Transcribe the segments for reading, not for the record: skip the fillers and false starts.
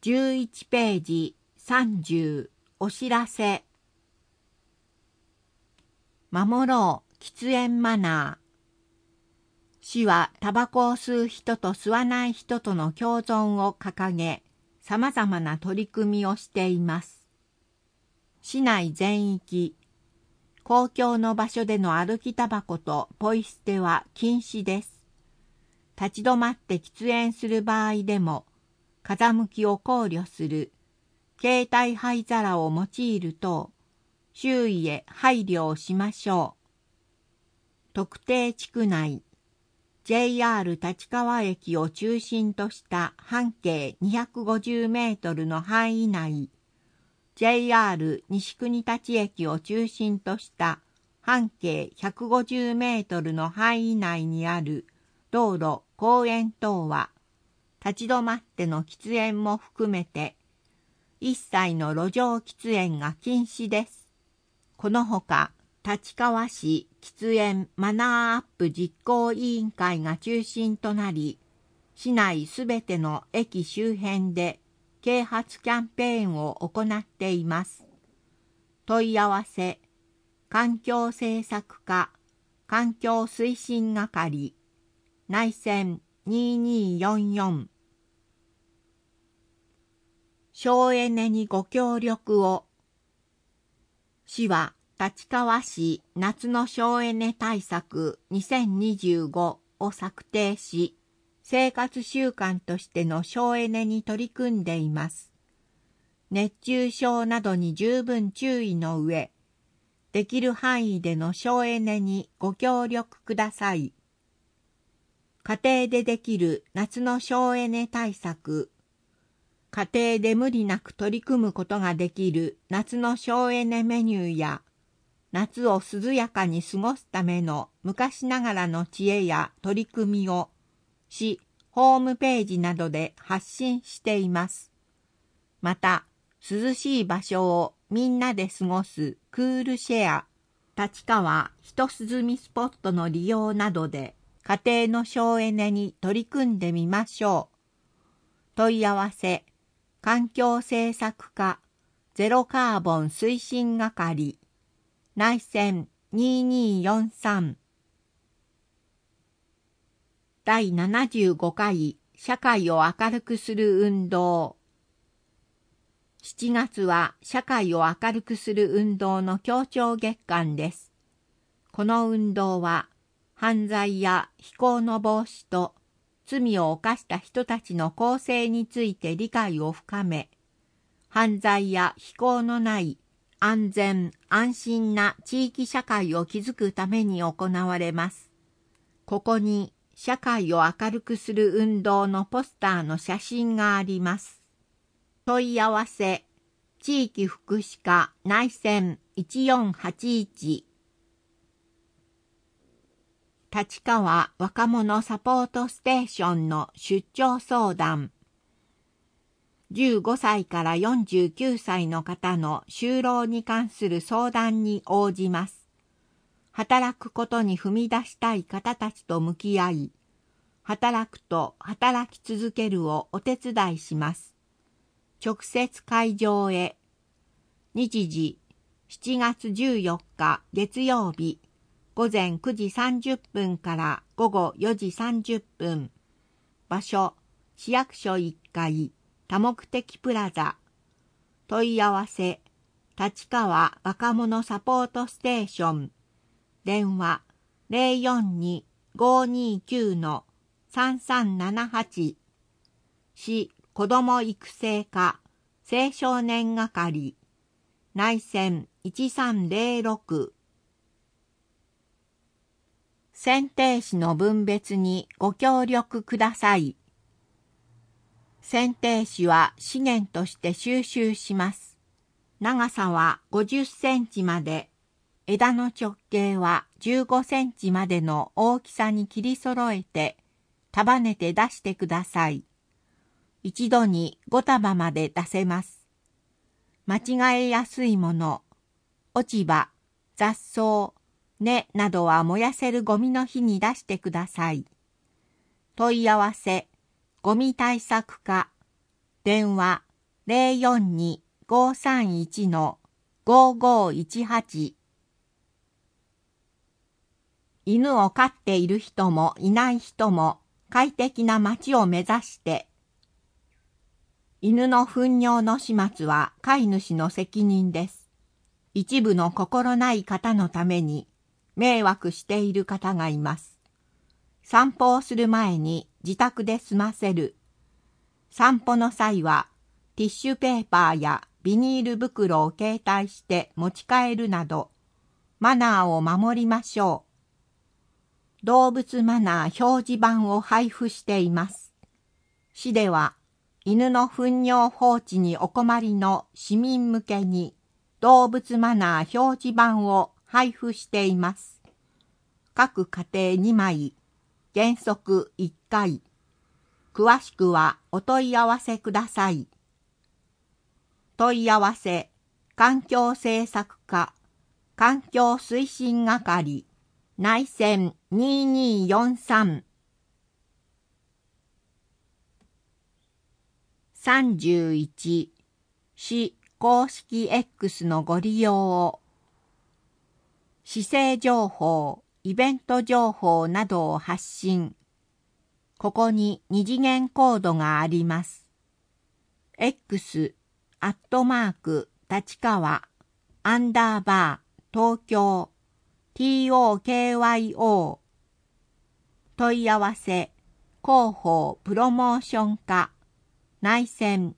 11ページ30お知らせ。守ろう喫煙マナー。市はタバコを吸う人と吸わない人との共存を掲げ、様々な取り組みをしています。市内全域、公共の場所での歩きタバコとポイ捨ては禁止です。立ち止まって喫煙する場合でも、風向きを考慮する、携帯灰皿を用いる等、周囲へ配慮をしましょう。特定地区内、JR 立川駅を中心とした半径250メートルの範囲内、JR 西国立駅を中心とした半径150メートルの範囲内にある道路、公園等は、立ち止まっての喫煙も含めて、一切の路上喫煙が禁止です。このほか、立川市喫煙マナーアップ実行委員会が中心となり、市内すべての駅周辺で啓発キャンペーンを行っています。問い合わせ、環境政策課、環境推進係、内線2244。省エネにご協力を。市は立川市夏の省エネ対策2025を策定し、生活習慣としての省エネに取り組んでいます。熱中症などに十分注意の上、できる範囲での省エネにご協力ください。家庭でできる夏の省エネ対策、家庭で無理なく取り組むことができる夏の省エネメニューや、夏を涼やかに過ごすための昔ながらの知恵や取り組みを市ホームページなどで発信しています。また、涼しい場所をみんなで過ごすクールシェア、立川ひと涼みスポットの利用などで家庭の省エネに取り組んでみましょう。問い合わせ、環境政策課ゼロカーボン推進係、内線2243。第75回社会を明るくする運動。7月は社会を明るくする運動の協調月間です。この運動は犯罪や非行の防止と罪を犯した人たちの更生について理解を深め、犯罪や非行のない安全・安心な地域社会を築くために行われます。ここに社会を明るくする運動のポスターの写真があります。問い合わせ、地域福祉課内線1481。立川若者サポートステーションの出張相談。15歳から49歳の方の就労に関する相談に応じます。働くことに踏み出したい方たちと向き合い、働くと働き続けるをお手伝いします。直接会場へ。日時、7月14日月曜日、午前9時30分から午後4時30分。場所、市役所1階。多目的プラザ。問い合わせ、立川若者サポートステーション。電話、042-529-3378。市子ども育成課、青少年係。内線1306。選定士の分別にご協力ください。剪定紙は資源として収集します。長さは50センチまで、枝の直径は15センチまでの大きさに切り揃えて、束ねて出してください。一度に5束まで出せます。間違えやすいもの、落ち葉、雑草、根などは燃やせるゴミの日に出してください。問い合わせ、ゴミ対策課、電話 042-531-5518。犬を飼っている人もいない人も快適な街を目指して、犬の糞尿の始末は飼い主の責任です。一部の心ない方のために迷惑している方がいます。散歩をする前に自宅で済ませる。散歩の際はティッシュペーパーやビニール袋を携帯して持ち帰るなど、マナーを守りましょう。動物マナー表示板を配布しています。市では、犬の糞尿放置にお困りの市民向けに動物マナー表示板を配布しています。各家庭2枚、原則1回。詳しくはお問い合わせください。問い合わせ、環境政策課、環境推進係、内線2243。31、市公式 X のご利用を。市政情報、イベント情報などを発信。ここに二次元コードがあります。X、立川、_東京、TOKYO。問い合わせ、広報プロモーション課、内線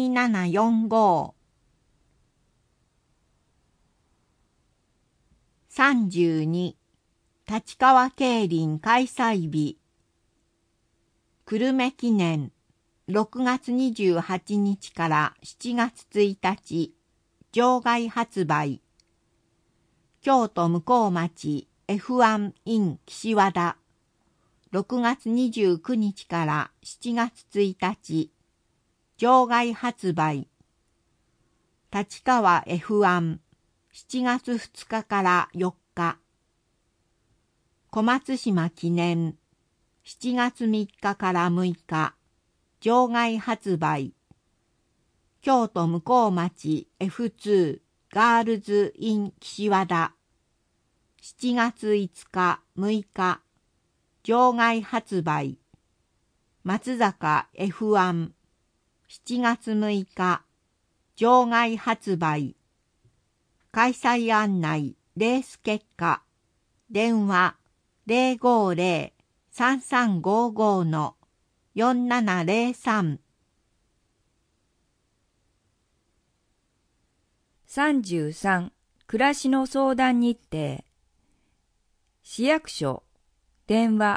2745。32、立川競輪開催日。久留米記念、6月28日から7月1日、場外発売。京都向町 F1 in 岸和田、6月29日から7月1日、場外発売。立川 F1、7月2日から4日。小松島記念、7月3日から6日、場外発売。京都向町 F2 ガールズ in 岸和田、7月5日6日、場外発売。松坂 F1、7月6日、場外発売。開催案内、レース結果、電話 050-3355-4703。 33、暮らしの相談日程。市役所、電話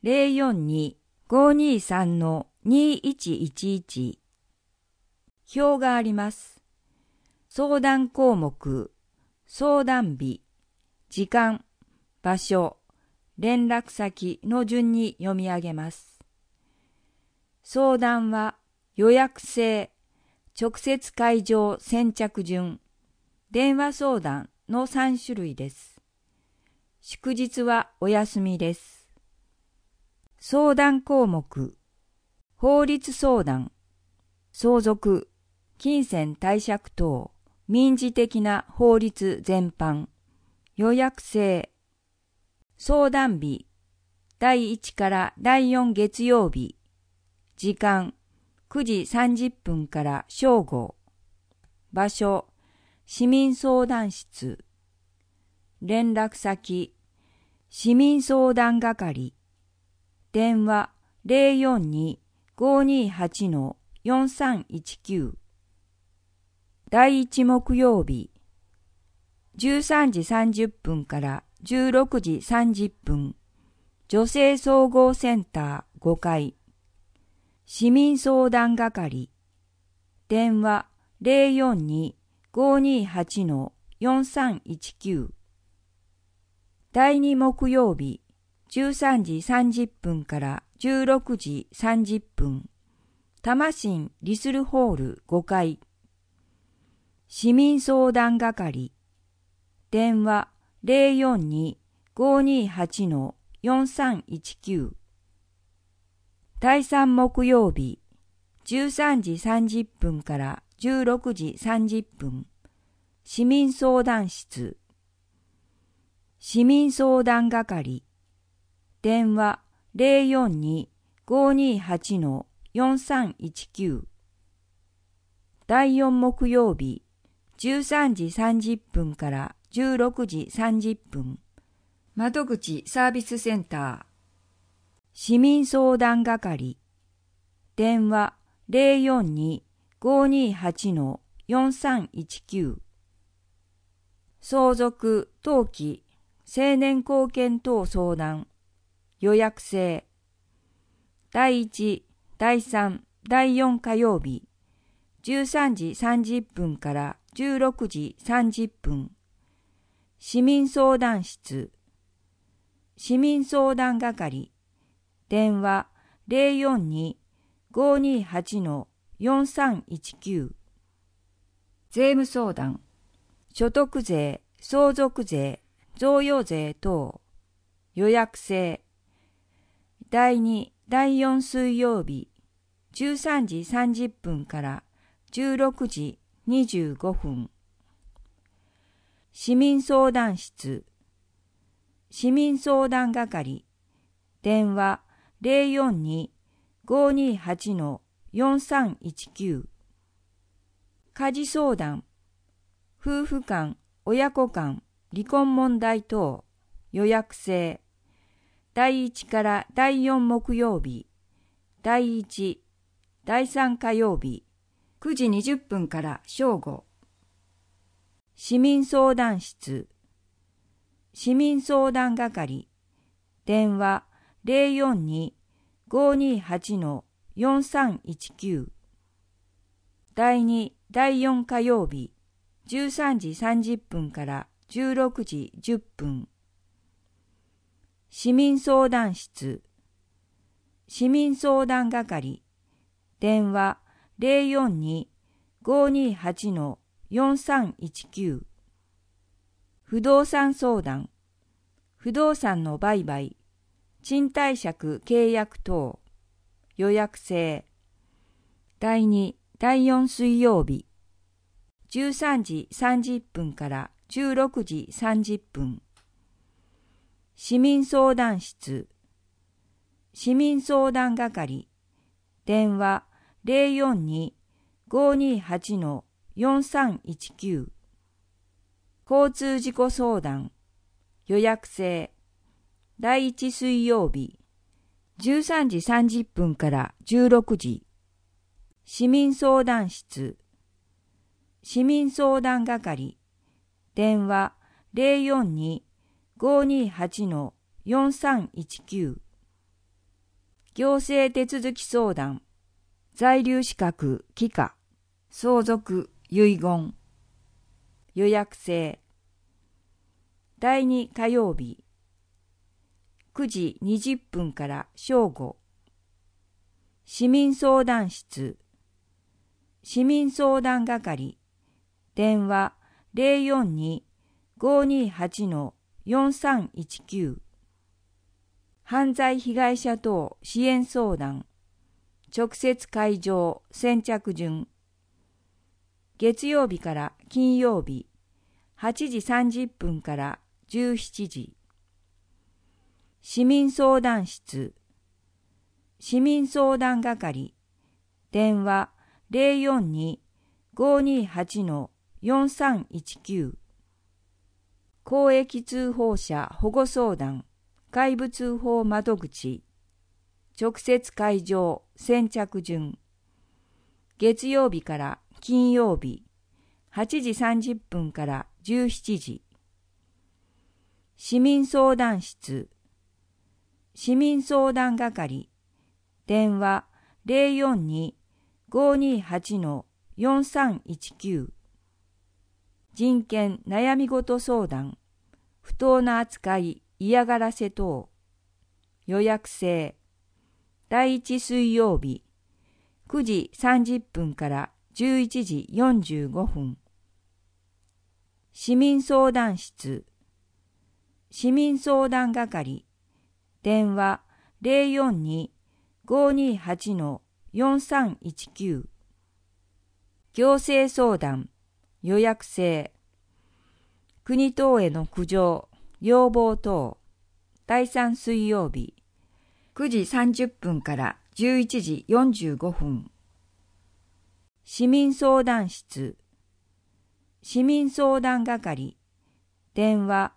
042-523-2111。表があります。相談項目、相談日、時間、場所、連絡先の順に読み上げます。相談は予約制、直接会場先着順、電話相談の3種類です。祝日はお休みです。相談項目、法律相談、相続、金銭貸借等、民事的な法律全般、予約制。相談日、第1から第4月曜日。時間、9時30分から正午。場所、市民相談室。連絡先、市民相談係。電話、042-528-4319。第1木曜日、13時30分から16時30分、女性総合センター5階、市民相談係、電話 042-528-4319。第2木曜日、13時30分から16時30分、多摩市リスルホール5階、市民相談係、電話 042-528-4319。第3木曜日、13時30分から 16時30分。市民相談室。市民相談係。電話042-528-4319。第4木曜日、13時30分から16時30分。窓口サービスセンター。市民相談係。電話042-528-4319。相続、登記、成年後見等相談。予約制。第1、第3、第4火曜日、13時30分から16時30分。市民相談室。市民相談係。電話042-528-4319。税務相談。所得税、相続税、贈与税等。予約制。第2、第4水曜日、13時30分から16時25分。市民相談室。市民相談係。電話042-528-4319。家事相談。夫婦間、親子間、離婚問題等。予約制。第1から第4木曜日、第1、第3火曜日、9時20分から正午。市民相談室。市民相談係。電話042-528-4319。第2、第4火曜日、13時30分から16時10分。市民相談室。市民相談係。電話042-528-4319。不動産相談。不動産の売買、賃貸借契約等。予約制。第2、第4水曜日、13時30分から16時30分。市民相談室。市民相談係。電話042-528-4319。交通事故相談。予約制。第1水曜日、13時30分から16時。市民相談室。市民相談係。電話042-528-4319。行政手続き相談。在留資格、帰化、相続、遺言。予約制。第2火曜日、9時20分から正午。市民相談室。市民相談係。電話042-528-4319。犯罪被害者等支援相談。直接会場先着順。月曜日から金曜日、8時30分から17時。市民相談室。市民相談係。電話042-528-4319。公益通報者保護相談外部通報窓口。直接会場先着順。月曜日から金曜日、8時30分から17時。市民相談室。市民相談係。電話042-528-4319。人権悩み事相談。不当な扱い、嫌がらせ等。予約制。第1水曜日、9時30分から11時45分。市民相談室。市民相談係。電話042-528-4319。 行政相談、予約制、国等への苦情、要望等、第3水曜日、9時30分から11時45分。市民相談室、市民相談係、電話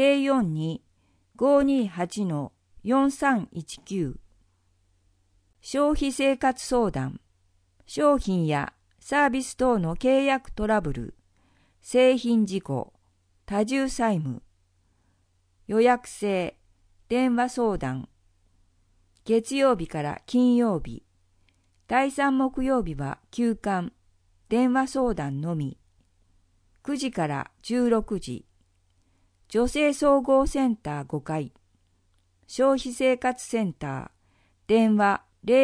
042-528-4319。消費生活相談、商品やサービス等の契約トラブル、製品事故、多重債務、予約制、電話相談、月曜日から金曜日、第3木曜日は休館、電話相談のみ、9時から16時、女性総合センター5階、消費生活センター、電話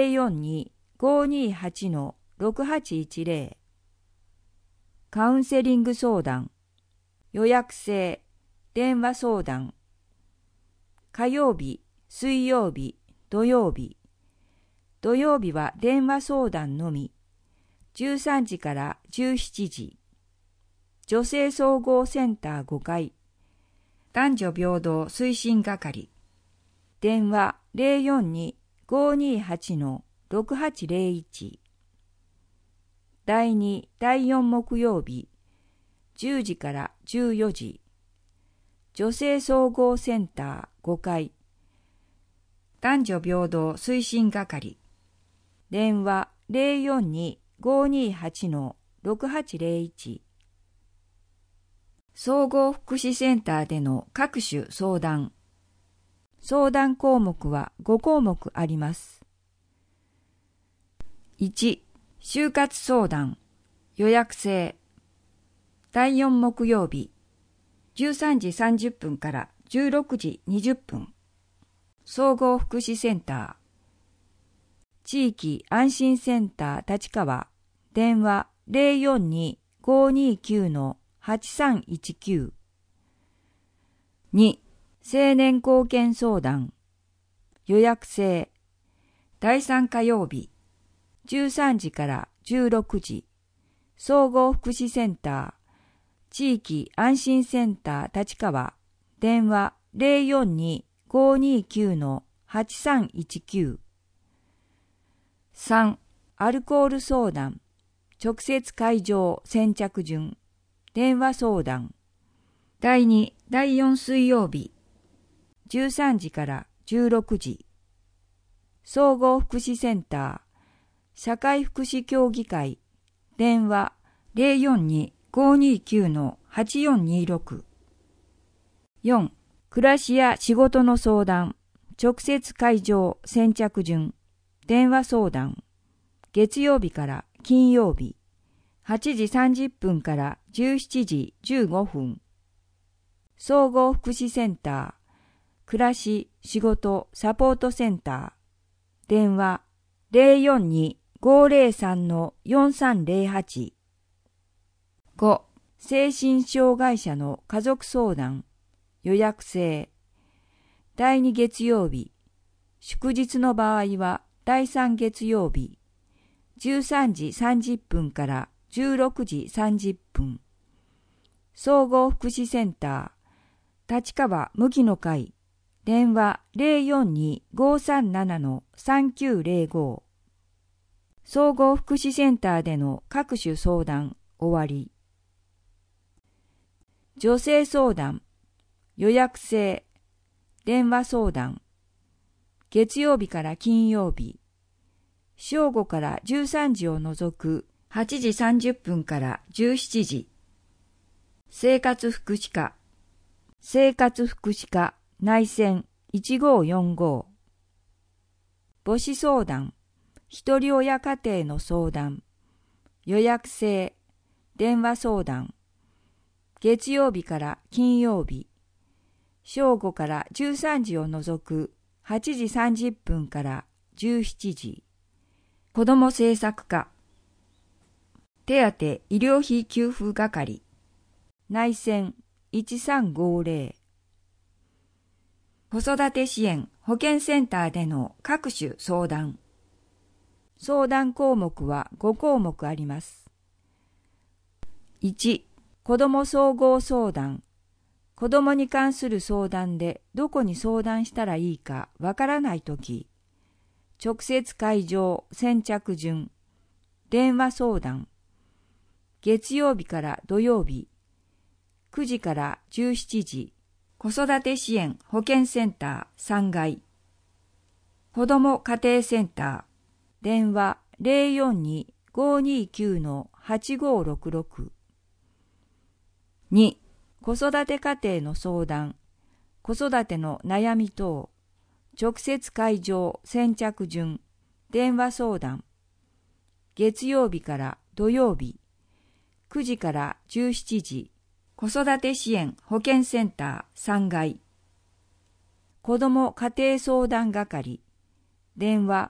042-528-6810。カウンセリング相談、予約制、電話相談。火曜日、水曜日、土曜日。土曜日は電話相談のみ。13時から17時。女性総合センター5階。男女平等推進係。電話042-528-6801。第2、第4木曜日、10時から14時。女性総合センター5階。男女平等推進係。電話042-528-6801。総合福祉センターでの各種相談。相談項目は5項目あります。1、就活相談、予約制。第4木曜日、13時30分から16時20分。総合福祉センター。地域安心センター立川。電話042-529-8319。2、青年貢献相談。予約制。第3火曜日。13時から16時。総合福祉センター。地域安心センター立川。電話042-529-8319。3、アルコール相談。直接会場先着順。電話相談。第2、第4水曜日。13時から16時。総合福祉センター。社会福祉協議会。電話042-529-8426。4、暮らしや仕事の相談。直接会場先着順。電話相談。月曜日から金曜日。8時30分から17時15分。総合福祉センター。暮らし、仕事、サポートセンター。電話042-503-4308。5、精神障害者の家族相談。予約制。第2月曜日。祝日の場合は第3月曜日。13時30分から16時30分。総合福祉センター。立川無期の会。電話042-537-3905。総合福祉センターでの各種相談終わり。女性相談、予約制、電話相談。月曜日から金曜日。正午から13時を除く8時30分から17時。生活福祉課、生活福祉課内線1545。母子相談、ひとり親家庭の相談。予約制、電話相談。月曜日から金曜日。正午から13時を除く8時30分から17時。子ども政策課。手当医療費給付係。内線1350。子育て支援保健センターでの各種相談。相談項目は5項目あります。 1、子ども総合相談。子どもに関する相談でどこに相談したらいいかわからないとき、直接会場先着順、電話相談。月曜日から土曜日、9時から17時、子育て支援保健センター3階。子ども家庭センター、電話 042-529-8566。2、子育て家庭の相談、子育ての悩み等、直接会場先着順、電話相談。月曜日から土曜日、9時から17時、子育て支援保健センター3階。子ども家庭相談係、電話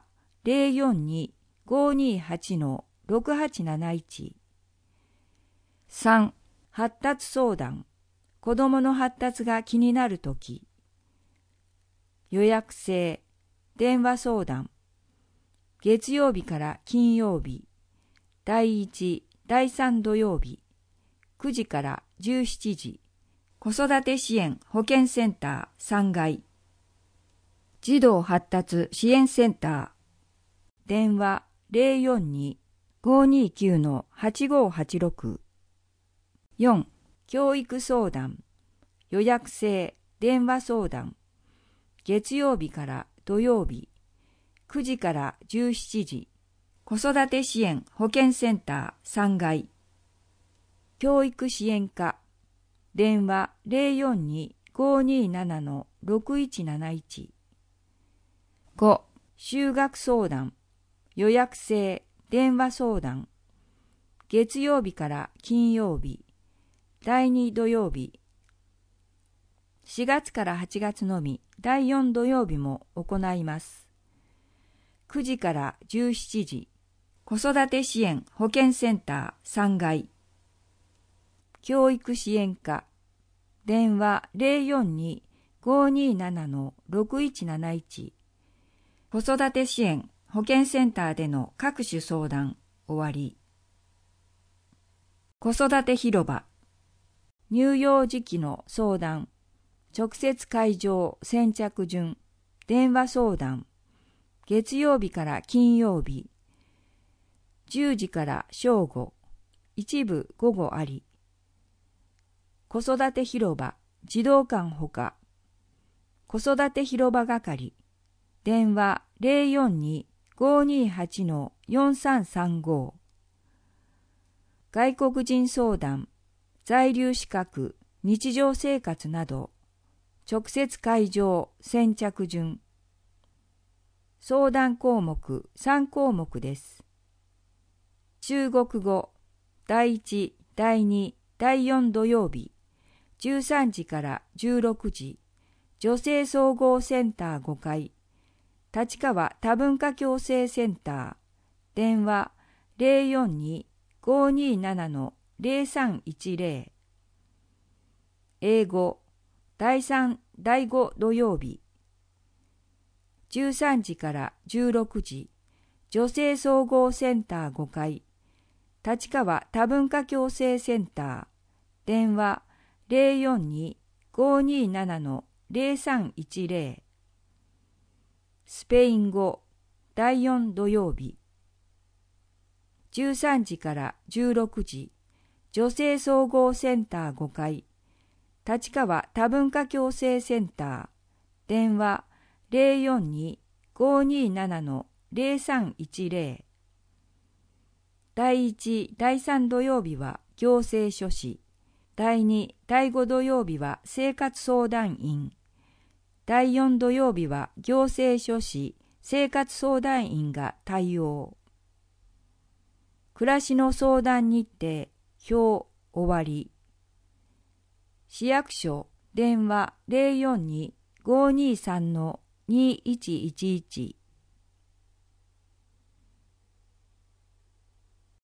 042-528-6871。3、発達相談、子どもの発達が気になるとき。予約制、電話相談。月曜日から金曜日、第1、第3土曜日、9時から17時、子育て支援保健センター3階。児童発達支援センター、電話 042-529-8586。4、教育相談、予約制電話相談。月曜日から土曜日、9時から17時、子育て支援保健センター3階。教育支援課、電話 042-527-6171。5、就学相談、予約制電話相談。月曜日から金曜日、第2土曜日、4月から8月のみ第4土曜日も行います。9時から17時、子育て支援保健センター3階。教育支援課、電話 042-527-6171。子育て支援保健センターでの各種相談終わり。子育て広場、乳幼児期の相談、直接会場先着順、電話相談。月曜日から金曜日、10時から正午、一部午後あり。子育て広場、児童館ほか。子育て広場係、電話 042-528-4335。外国人相談、在留資格、日常生活など、直接会場先着順。相談項目3項目です。中国語、第1、第2、第4土曜日、13時から16時、女性総合センター5階、立川多文化共生センター、電話 042-527-0310。英語、第3、第5土曜日、13時から16時、女性総合センター5階、立川多文化共生センター、電話 042-527-0310。スペイン語、第4土曜日、13時から16時、女性総合センター5階、立川多文化共生センター、電話 042-527-0310。第1、第3土曜日は行政書士、第2、第5土曜日は生活相談員、第4土曜日は行政書士、生活相談員が対応。暮らしの相談日程、表、終わり。市役所、電話 042-523-2111。